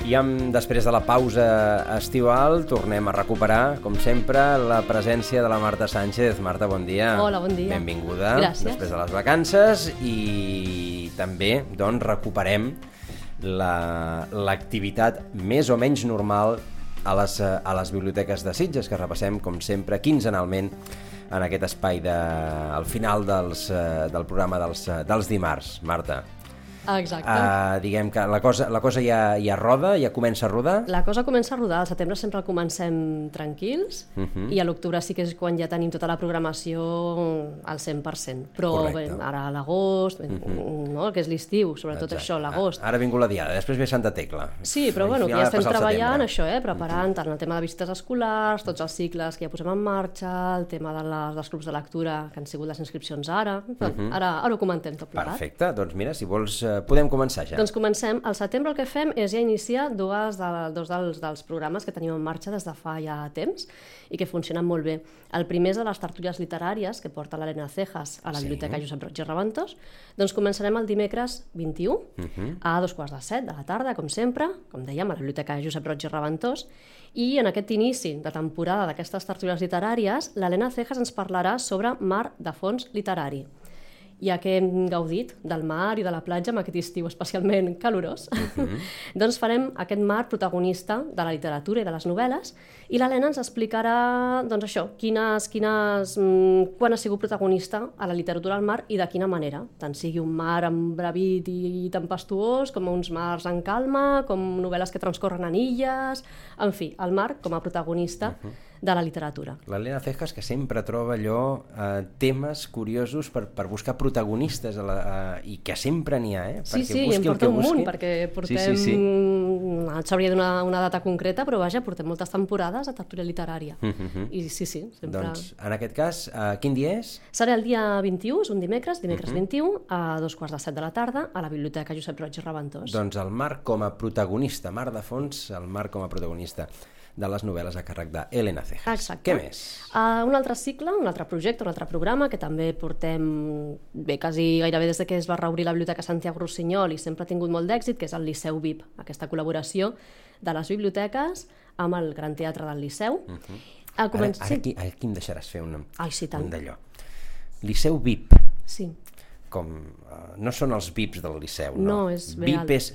Després de la pausa estival, tornem a recuperar, com sempre, la presència de la Marta Sánchez. Marta, bon dia. Hola, bon dia. Benvinguda. Gràcies. Després de les vacances i també, doncs, recuperem l'activitat més o menys normal a les biblioteques de Sitges, que repassem, com sempre, quinzenalment en aquest espai al final del programa dels dimarts. Marta. Exacte. Diguem que la cosa ja roda, ja comença a rodar. La cosa comença a rodar. Al setembre sempre el comencem tranquils i a l'octubre sí que és quan ja tenim tota la programació al 100%. Però bé, ara a l'agost, no, que és l'estiu, sobretot això, l'agost. Ara ha vingut la diada, després ve Santa Tecla. Sí, però bueno, que ja estem treballant això, preparant tant el tema de visites escolars, tots els cicles que ja posem en marxa, el tema dels clubs de lectura, que han sigut les inscripcions ara. Ara ho comentem tot plegat. Perfecte, doncs mira, si vols podem començar ja. Doncs comencem. Al setembre el que fem és ja iniciar dos dels programes que tenim en marxa des de fa ja temps i que funcionen molt bé. El primer és de les tertúlies literàries que porta l'Helena Cejas a la Biblioteca Josep Roig i Reventós. Doncs començarem el dimecres 21 a 7:15 de la tarda, com sempre, com dèiem, a la Biblioteca Josep Roig i Reventós. I en aquest inici de temporada d'aquestes tertúlies literàries, l'Helena Cejas ens parlarà sobre mar de fons literari. Ja que hem gaudit del mar i de la platja amb aquest estiu especialment calorós, doncs farem aquest mar protagonista de la literatura i de les novel·les, i l'Helena ens explicarà doncs això, quan ha sigut protagonista a la literatura al mar i de quina manera, tant sigui un mar embravit i tempestuós, com uns mars en calma, com novel·les que transcorren en illes, en fi, el mar com a protagonista de la literatura. L'Helena Cejas, que sempre troba temes curiosos per buscar protagonistes i que sempre n'hi ha, Sí, em porta un munt, perquè portem... S'hauria de donar una data concreta, però vaja, portem moltes temporades a tertúlia literària. I sí, sempre... Doncs, en aquest cas, quin dia és? Serà el dia 21, és un dimecres 21, a 7:15 de la tarda, a la Biblioteca Josep Roig i Reventós. Doncs el mar com a protagonista, mar de fons, el mar com a protagonista de les novel·les a càrrec d'Helena Cejas. Exacte. Què més? Un altre cicle, un altre projecte, un altre programa que també portem quasi gairebé des que es va reobrir la Biblioteca Santiago Rossinyol i sempre ha tingut molt d'èxit, que és el Liceu VIP, aquesta col·laboració de les biblioteques amb el Gran Teatre del Liceu. Ara aquí em deixaràs fer un d'allò. Liceu VIP. Sí. No són els VIPs del Liceu, no. No, és VIP és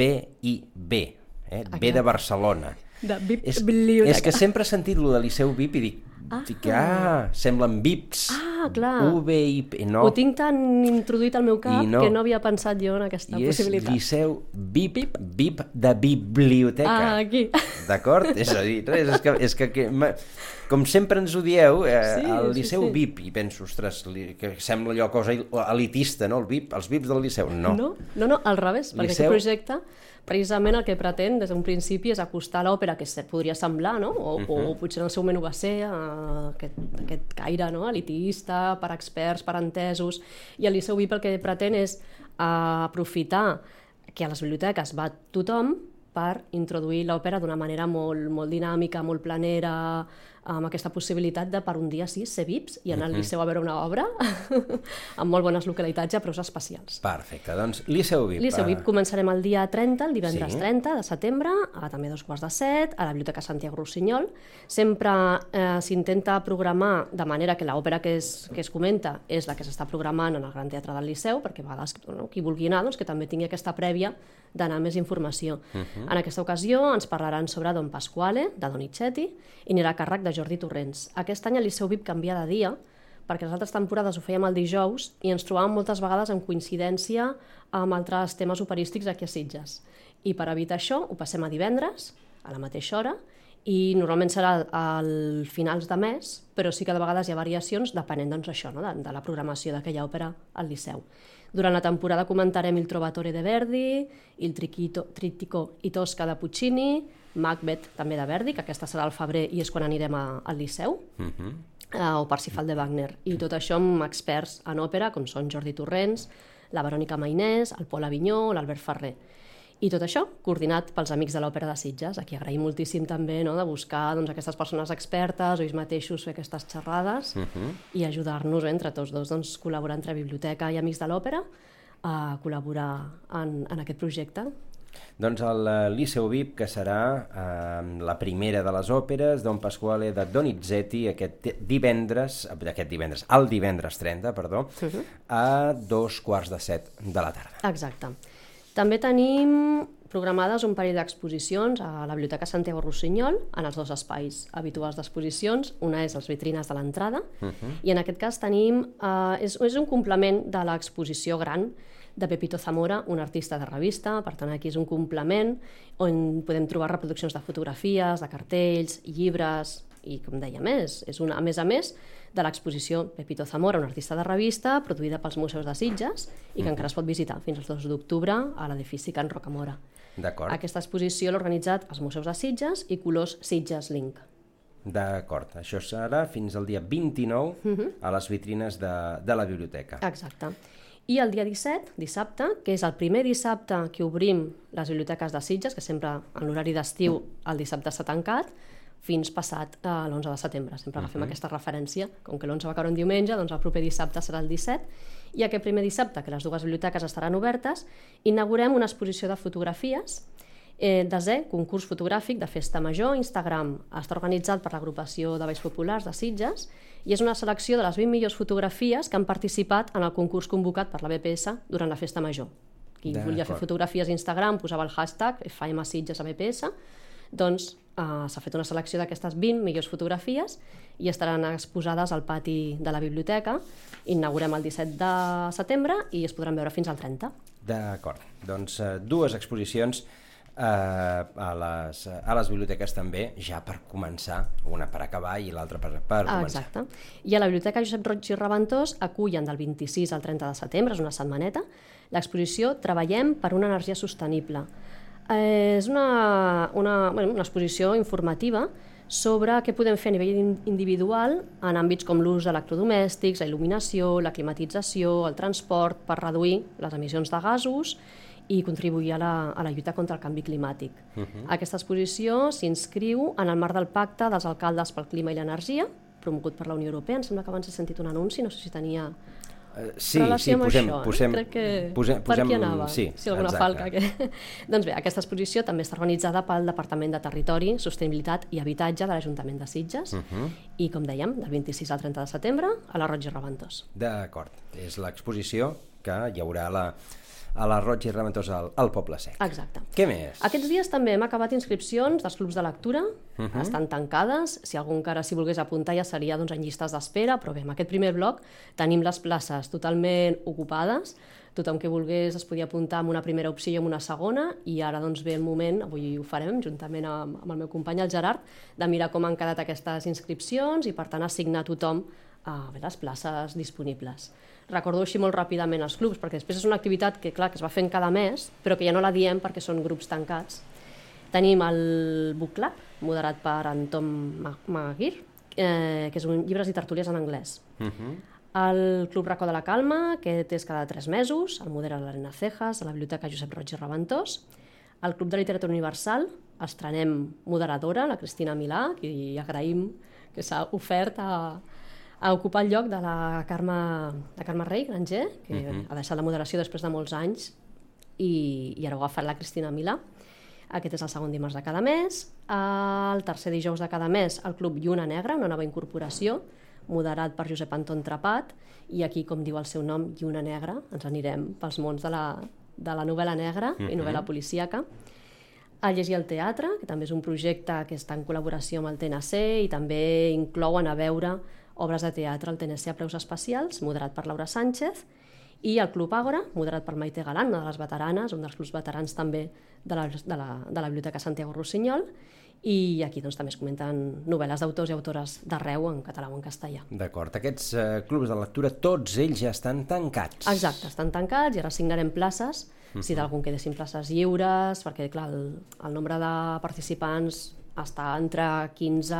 B-I-B, B de Barcelona. Biblioteca. És que sempre he sentit lo de Liceu VIP i dic semblen VIPs. Clar. U-B-I-P, no. Ho tinc tan introduït al meu cap que no havia pensat jo en aquesta possibilitat. I és Liceu VIP de biblioteca. Aquí. D'acord? És a dir, és que com sempre ens ho dieu, el Liceu VIP, i penso, ostres, que sembla allò cosa elitista, no? Els VIPs del Liceu, no. No, al revés, perquè aquest projecte precisament el que pretén des d'un principi és acostar l'òpera que podria semblar, no? O potser en el seu moment ho va ser, aquest caire elitista, per experts, per entesos, i el Liceu VIP el que pretén és aprofitar que a les biblioteques va tothom per introduir l'òpera d'una manera molt dinàmica, molt planera, amb aquesta possibilitat de per un dia ser VIPs i anar al Liceu a veure una obra amb molt bones localitats a preus especials. Perfecte, doncs Liceu VIP. Liceu VIP començarem el dia 30, el divendres 30 de setembre, també a 7:15, a la Biblioteca Santiago Rossinyol. Sempre s'intenta programar de manera que l'òpera que es comenta és la que s'està programant en el Gran Teatre del Liceu, perquè a vegades qui vulgui anar que també tingui aquesta prèvia d'anar més informació. En aquesta ocasió ens parlaran sobre Don Pasquale, de Donizetti, i anirà a càrrec de Jordi Torrents. Aquest any el Liceu VIP canvia de dia, perquè les altres temporades ho fèiem el dijous i ens trobàvem moltes vegades en coincidència amb altres temes operístics aquí a Sitges. I per evitar això ho passem a divendres, a la mateixa hora, i normalment serà al finals de mes, però sí que de vegades hi ha variacions depenent de la programació d'aquella òpera al Liceu. Durant la temporada comentarem Il Trovatore de Verdi, Il Trittico i Tosca de Puccini, Macbeth també de Verdi, que aquesta serà al febrer i és quan anirem al Liceu, o Parsifal de Wagner. I tot això amb experts en òpera, com són Jordi Torrents, la Verònica Mainès, el Pol Avinyó, l'Albert Ferrer. I tot això coordinat pels amics de l'Òpera de Sitges, a qui agraïm moltíssim també de buscar aquestes persones expertes o ells mateixos fer aquestes xerrades i ajudar-nos entre tots dos, col·laborar entre biblioteca i amics de l'òpera a col·laborar en aquest projecte. Doncs el Liceu VIP, que serà la primera de les òperes, Don Pasquale de Donizetti, el divendres 30, a 2:15 de la tarda. Exacte. També tenim programades un parell d'exposicions a la Biblioteca Santiago Rossinyol, en els dos espais habituals d'exposicions. Una és les vitrines de l'entrada, i en aquest cas tenim... és un complement de l'exposició gran de Pepito Zamora, un artista de revista. Per tant, aquí és un complement on podem trobar reproduccions de fotografies, de cartells, llibres, i com deia més, és a més de l'exposició Pepito Zamora, un artista de revista, produïda pels Museus de Sitges i que encara es pot visitar fins al 2 d'octubre a l'edifici Can Rocamora. D'acord. Aquesta exposició l'ha organitzat els Museus de Sitges i Colors Sitges Link. D'acord, això serà fins al dia 29 a les vitrines de la biblioteca. Exacte. I el dia 17, dissabte, que és el primer dissabte que obrim les biblioteques de Sitges, que sempre en l'horari d'estiu el dissabte està tancat, fins passat l'11 de setembre. Sempre agafem aquesta referència. Com que l'11 va caure un diumenge, doncs el proper dissabte serà el 17. I aquest primer dissabte, que les dues biblioteques estaran obertes, inaugurem una exposició de fotografies, desè concurs fotogràfic de Festa Major Instagram. Està organitzat per l'agrupació de Balls Populars de Sitges i és una selecció de les 20 millors fotografies que han participat en el concurs convocat per la BPS durant la Festa Major. Qui volia fer fotografies a Instagram posava el hashtag FAMSitges a BPS, doncs s'ha fet una selecció d'aquestes 20 millors fotografies i estaran exposades al pati de la biblioteca. Inaugurem el 17 de setembre i es podran veure fins al 30. D'acord, doncs dues exposicions a les biblioteques també, ja per començar, una per acabar i l'altra per començar. Exacte. I a la Biblioteca Josep Roig i Reventós acullen del 26 al 30 de setembre, és una setmaneta, l'exposició Treballem per una energia sostenible. És una exposició informativa sobre què podem fer a nivell individual en àmbits com l'ús d'electrodomèstics, la il·luminació, la climatització, el transport, per reduir les emissions de gasos i contribuir a la lluita contra el canvi climàtic. Aquesta exposició s'inscriu en el marc del Pacte dels Alcaldes pel Clima i l'Energia, promogut per la Unió Europea. Em sembla que abans he sentit un anunci, no sé si tenia relació amb això. Crec que per aquí anava, si alguna falca. Doncs bé, aquesta exposició també està organitzada pel Departament de Territori, Sostenibilitat i Habitatge de l'Ajuntament de Sitges i, com dèiem, del 26 al 30 de setembre a la Roig i Reventós. D'acord, és l'exposició que hi haurà a la Roig i Reventós al Poble Sec. Exacte. Què més? Aquests dies també hem acabat inscripcions dels clubs de lectura, estan tancades, si algú encara s'hi volgués apuntar ja seria en llistes d'espera, però bé, en aquest primer bloc tenim les places totalment ocupades, tothom que volgués es podia apuntar amb una primera opció i amb una segona, i ara doncs ve el moment, avui ho farem juntament amb el meu company el Gerard, de mirar com han quedat aquestes inscripcions i per tant assignar a tothom les places disponibles. Recordo així molt ràpidament els clubs, perquè després és una activitat que, clar, que es va fent cada mes, però que ja no la diem perquè són grups tancats. Tenim el Book Club, moderat per en Tom Maguire, que és un llibres i tertúlies en anglès. El Club Racó de la Calma, que és cada 3 mesos, el modera l'Arena Cejas, a la Biblioteca Josep Roig i Reventós. El Club de Literatura Universal, estrenem moderadora, la Cristina Milà, i agraïm que s'ha ofert a ocupar el lloc de la Carme Rei, Granger, que ha deixat la moderació després de molts anys i ara ho ha agafat la Cristina Milà. Aquest és el segon dimarts de cada mes. El tercer dijous de cada mes, el Club Lluna Negra, una nova incorporació, moderat per Josep Anton Trapat, i aquí, com diu el seu nom, Lluna Negra, ens anirem pels mons de la novel·la negra i novel·la policíaca. El Llegir al Teatre, que també és un projecte que està en col·laboració amb el TNC i també inclou anar a veure obres de teatre al TNC a preus especials, moderat per Laura Sánchez, i el Club Àgora, moderat per Maite Galán, una de les veteranes, un dels clubs veterans també de la Biblioteca Santiago Rossinyol, i aquí doncs, també es comenten novel·les d'autors i autores d'arreu en català o en castellà. D'acord, aquests clubs de lectura, tots ells ja estan tancats. Exacte, estan tancats i ara assignarem places, si d'algun quedessin places lliures, perquè clar, el nombre de participants està entre 15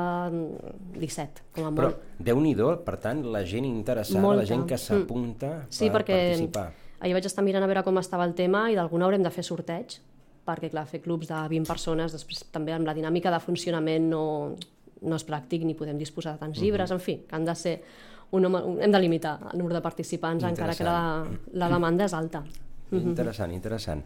i 17, com a molt. Però Déu-n'hi-do, per tant, la gent interessada, la gent que s'apunta per participar. Ahir vaig estar mirant a veure com estava el tema i d'alguna haurem de fer sorteig, perquè clar, fer clubs de 20 persones, després també amb la dinàmica de funcionament no és pràctic ni podem disposar de tants llibres, en fi, que han de ser hem de limitar el número de participants encara que la demanda és alta. Interessant, interessant.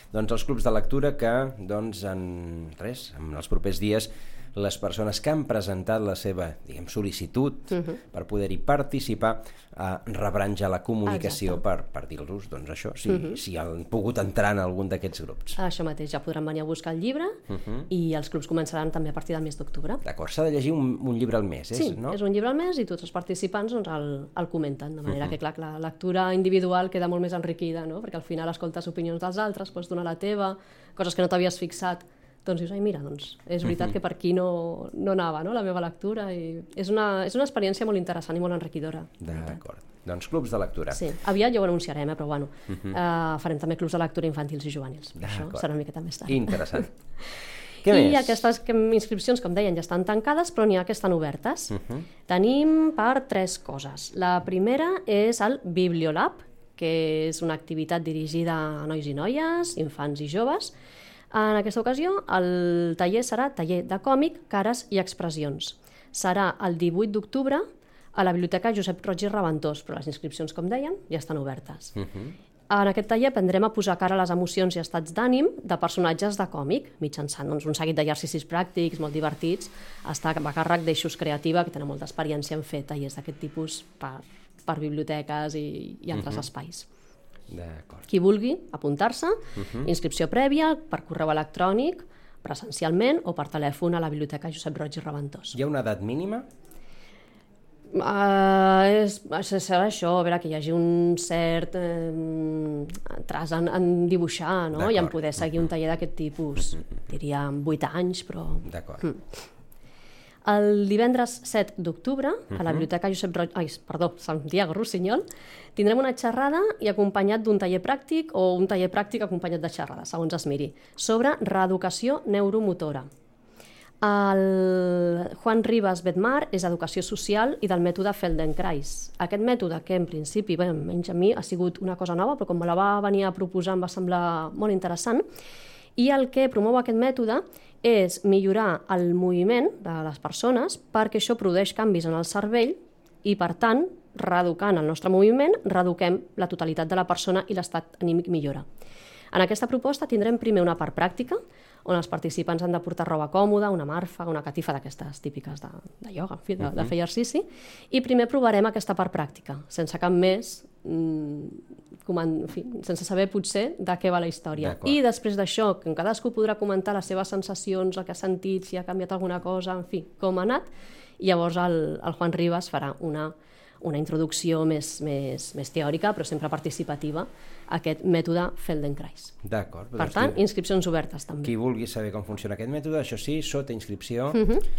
doncs, els clubs de lectura que doncs, en els propers dies les persones que han presentat la seva, diguem, sol·licitud per poder-hi participar rebran ja la comunicació per dir-los, doncs això, si han pogut entrar en algun d'aquests grups. Això mateix, ja podran venir a buscar el llibre i els clubs començaran també a partir del mes d'octubre. D'acord, s'ha de llegir un llibre al mes, no? És un llibre al mes i tots els participants doncs, el comenten, de manera que clar, la lectura individual queda molt més enriquida, no? Perquè al final escoltes opinions dels altres, pots donar la teva, coses que no t'havies fixat, doncs dius, ai mira, doncs és veritat que per aquí no anava, no?, la meva lectura, i és una experiència molt interessant i molt enriquidora. D'acord, doncs clubs de lectura. Sí, aviat ja ho anunciarem, però bueno, farem també clubs de lectura infantils i juvenils, això serà una miqueta més tard. Interessant. Què més? I aquestes inscripcions, com deien, ja estan tancades, però n'hi ha que estan obertes. Tenim per 3 coses. La primera és el Bibliolab, que és una activitat dirigida a nois i noies, infants i joves. En aquesta ocasió, el taller serà taller de còmic, cares i expressions. Serà el 18 d'octubre a la Biblioteca Josep Roig i Reventós, però les inscripcions, com dèiem, ja estan obertes. En aquest taller aprendrem a posar cara a les emocions i estats d'ànim de personatges de còmic, mitjançant un seguit d'exercicis pràctics molt divertits, està a càrrec d'Eixos Creativa, que tenen molta experiència en fer tallers d'aquest tipus per biblioteques i altres espais. Qui vulgui apuntar-se, inscripció prèvia per correu electrònic, presencialment o per telèfon a la Biblioteca Josep Roig i Reventós. Hi ha una edat mínima? Serà això, a veure, que hi hagi un cert traç en dibuixar, no? I en poder seguir un taller d'aquest tipus. Diríem 8 anys, però... D'acord. El divendres 7 d'octubre, a la Biblioteca Santiago Rossinyol, tindrem una xerrada i acompanyat d'un taller pràctic o un taller pràctic acompanyat de xerrada, segons es miri, sobre reeducació neuromotora. El Juan Rivas Bedmar és Educació Social i del mètode Feldenkrais. Aquest mètode, que en principi, menys a mi, ha sigut una cosa nova, però com me la va venir a proposar em va semblar molt interessant, i el que promou aquest mètode és millorar el moviment de les persones perquè això produeix canvis en el cervell i, per tant, reeducant el nostre moviment, reeduquem la totalitat de la persona i l'estat anímic millora. En aquesta proposta tindrem primer una part pràctica, on els participants han de portar roba còmoda, una marfa, una catifa d'aquestes típiques de ioga, en fi, de fer exercici, i primer provarem aquesta part pràctica, sense cap més, sense saber potser de què va la història. I després d'això, que cadascú podrà comentar les seves sensacions, el que ha sentit, si ha canviat alguna cosa, en fi, com ha anat, i llavors el Juan Rivas farà una introducció més teòrica, però sempre participativa, a aquest mètode Feldenkrais. D'acord. Per tant, inscripcions obertes també. Qui vulgui saber com funciona aquest mètode, això sí, sota inscripció,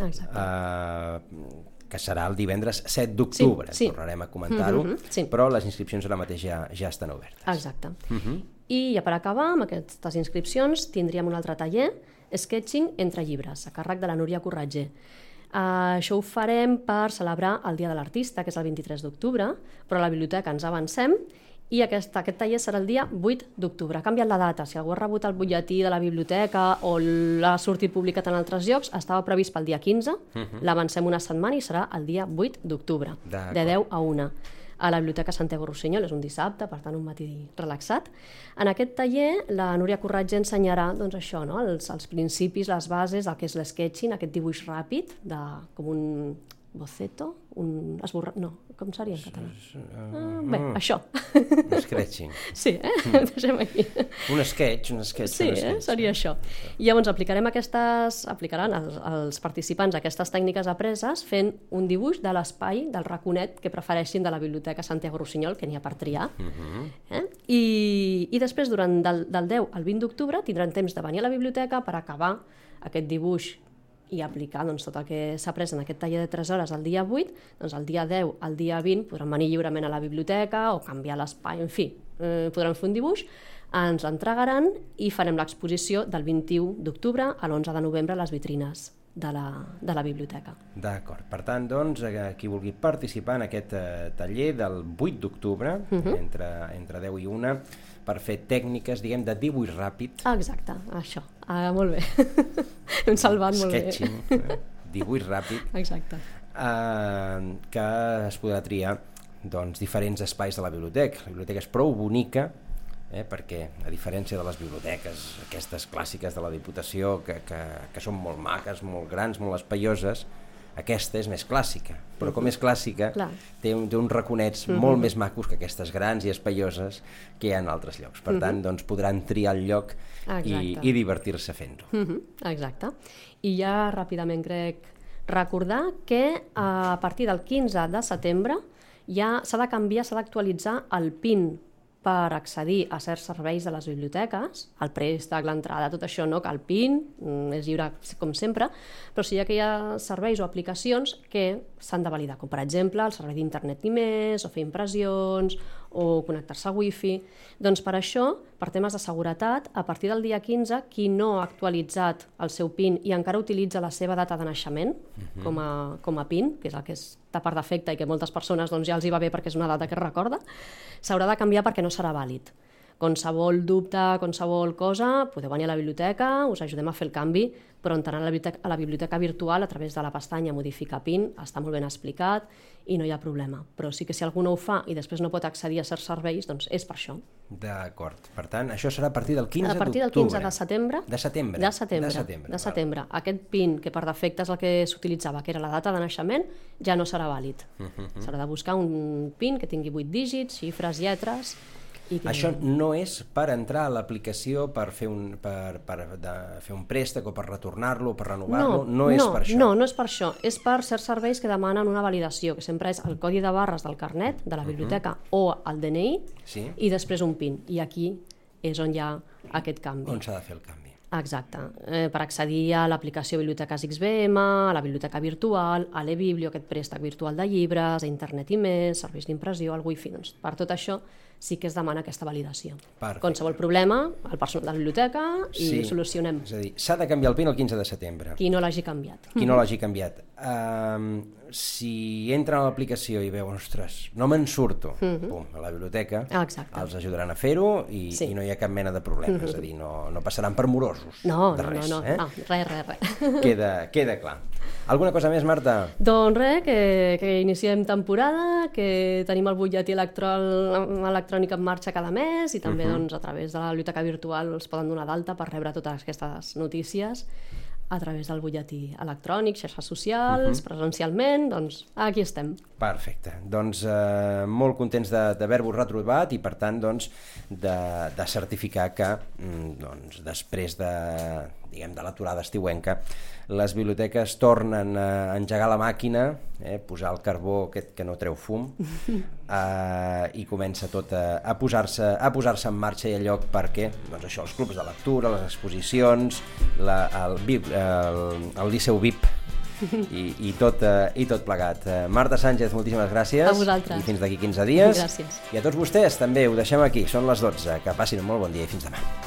que serà el divendres 7 d'octubre, tornarem a comentar-ho, però les inscripcions ara mateix ja estan obertes. Exacte. I ja per acabar, amb aquestes inscripcions, tindríem un altre taller, Sketching entre llibres, a càrrec de la Núria Corratger. Això ho farem per celebrar el Dia de l'Artista, que és el 23 d'octubre, però a la biblioteca ens avancem i aquest taller serà el dia 8 d'octubre. Ha canviat la data, si algú ha rebut el butlletí de la biblioteca o l'ha sortit publicat en altres llocs, estava previst pel dia 15, l'avancem una setmana i serà el dia 8 d'octubre, de 10 a 1. A la Biblioteca Santiago Rossinyol, és un dissabte, per tant un matí relaxat. En aquest taller la Núria Corratger ensenyarà doncs, això, no? els principis, les bases, el que és l'sketching, aquest dibuix ràpid, com un boceto, un esborrat... No, com seria en català? Bé, això. Scratching. Sí, deixem aquí. Un sketch. Sí, seria això. I llavors aplicaran els participants aquestes tècniques apreses fent un dibuix de l'espai, del raconet que prefereixin de la Biblioteca Santiago Rossinyol, que n'hi ha per triar. I després, del 10 al 20 d'octubre, tindran temps de venir a la biblioteca per acabar aquest dibuix i aplicar tot el que s'ha après en aquest taller de 3 hores el dia 8, doncs el dia 10 al dia 20 podran venir lliurement a la biblioteca o canviar l'espai, en fi, podran fer un dibuix, ens l'entregaran i farem l'exposició del 21 d'octubre a l'11 de novembre a les vitrines de la biblioteca. D'acord. Per tant, doncs, qui vulgui participar en aquest taller del 8 d'octubre, entre 10 i 1, per fer tècniques, diguem, de dibuix ràpid. Exacte, això. Molt bé. Hem salvat molt bé. Sketching, dibuix ràpid. Exacte. Que es podrà triar diferents espais de la biblioteca. La biblioteca és prou bonica perquè, a diferència de les biblioteques, aquestes clàssiques de la Diputació, que són molt maques, molt grans, molt espaioses, aquesta és més clàssica, però com és clàssica té uns raconets molt més macos que aquestes grans i espaioses que hi ha en altres llocs. Per tant, doncs, podran triar el lloc i divertir-se fent-ho. Exacte. I ja ràpidament crec recordar que a partir del 15 de setembre ja s'ha de canviar, s'ha d'actualitzar el PIN per accedir a certs serveis de les biblioteques, el préstec, l'entrada, tot això, no? Que el PIN és lliure com sempre, però sí que hi ha serveis o aplicacions que s'han de validar, com per exemple el servei d'internet i més, o fer impressions, o connectar-se a wifi. Doncs per això, per temes de seguretat, a partir del dia 15, qui no ha actualitzat el seu PIN i encara utilitza la seva data de naixement com a PIN, que és el que està per defecte i que moltes persones doncs, ja els hi va bé perquè és una data que es recorda, s'haurà de canviar perquè no serà vàlid. Qualsevol dubte, qualsevol cosa, podeu venir a la biblioteca, us ajudem a fer el canvi, però entrant a la biblioteca virtual a través de la pestanya Modificar PIN, està molt ben explicat i no hi ha problema. Però sí que si algú no ho fa i després no pot accedir a certs serveis, doncs és per això. D'acord. Per tant, això serà a partir del 15 d'octubre. A partir del 15 de setembre. De setembre. De setembre. Aquest PIN, que per defecte és el que s'utilitzava, que era la data de naixement, ja no serà vàlid. S'haurà de buscar un PIN que tingui 8 dígits, xifres, lletres. Això no és per entrar a l'aplicació per fer un préstec o per retornar-lo o per renovar-lo? No és per això? No és per això. És per certs serveis que demanen una validació, que sempre és el codi de barres del carnet de la biblioteca o el DNI i després un PIN. I aquí és on hi ha aquest canvi. On s'ha de fer el canvi. Exacte. Per accedir a l'aplicació Biblioteques XBM, a la biblioteca virtual, a l'eBiblio, aquest préstec virtual de llibres, a internet i més, serveis d'impressió, al wifi, doncs per tot això sí que es demana aquesta validació. Perfecte. Qualsevol problema, el personal de la biblioteca i solucionem. És a dir, s'ha de canviar el PIN el 15 de setembre. Qui no l'hagi canviat. Qui no l'hagi canviat. Si entren a l'aplicació i veuen, ostres, no me'n surto, pum, a la biblioteca, els ajudaran a fer-ho i no hi ha cap mena de problema. És a dir, no passaran per morosos de res. No, res. Queda clar. Alguna cosa més, Marta? Doncs res, que iniciem temporada, que tenim el butlletí electrònic en marxa cada mes i també doncs, a través de la biblioteca virtual els poden donar d'alta per rebre totes aquestes notícies a través del butlletí electrònic, xarxes socials, presencialment, doncs aquí estem. Perfecte. Doncs molt contents d'haver-vos retrobat i per tant doncs, de certificar que després de l'aturada estiuenca les biblioteques tornen a engegar la màquina, posar el carbó aquest que no treu fum i comença tot a posar-se en marxa i a lloc perquè això, els clubs de lectura, les exposicions, el Liceu VIP i tot plegat. Marta Sánchez, moltíssimes gràcies. A vosaltres. I fins d'aquí 15 dies. Gràcies. I a tots vostès també, ho deixem aquí, són les 12. Que passin un molt bon dia i fins demà.